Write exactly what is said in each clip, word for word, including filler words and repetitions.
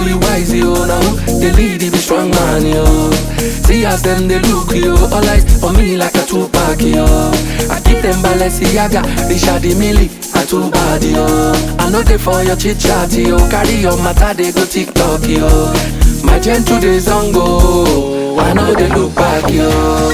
be wise, yo. Now they lead, they be strong man, yo. See as them they look, yo. All eyes on me like a Tupac, yo. I keep them Balenciaga, Richard Mille, and too bad, yo. I know they for your chit chat, yo. Carry your matter, they go TikTok, yo. My gentle days on go, I know they look back, yo.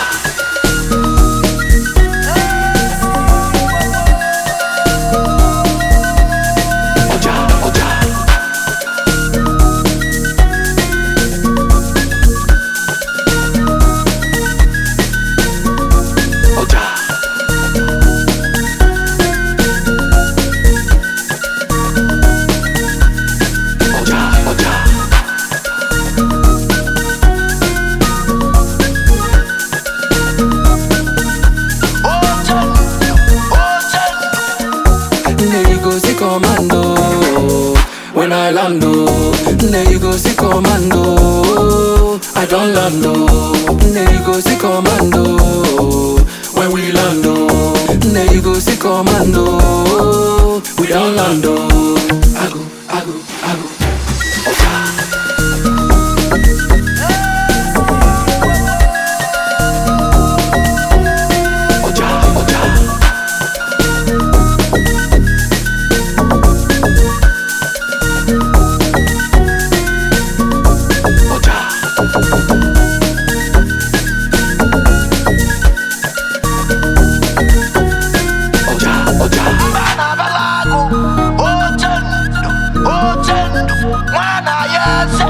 Commando, when I land, there you go see commando. I don't land, there you go see commando. When we land, there you go see commando. We don't land, I go, I go, I go.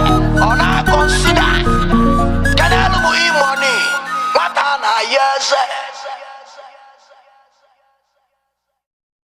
Yes,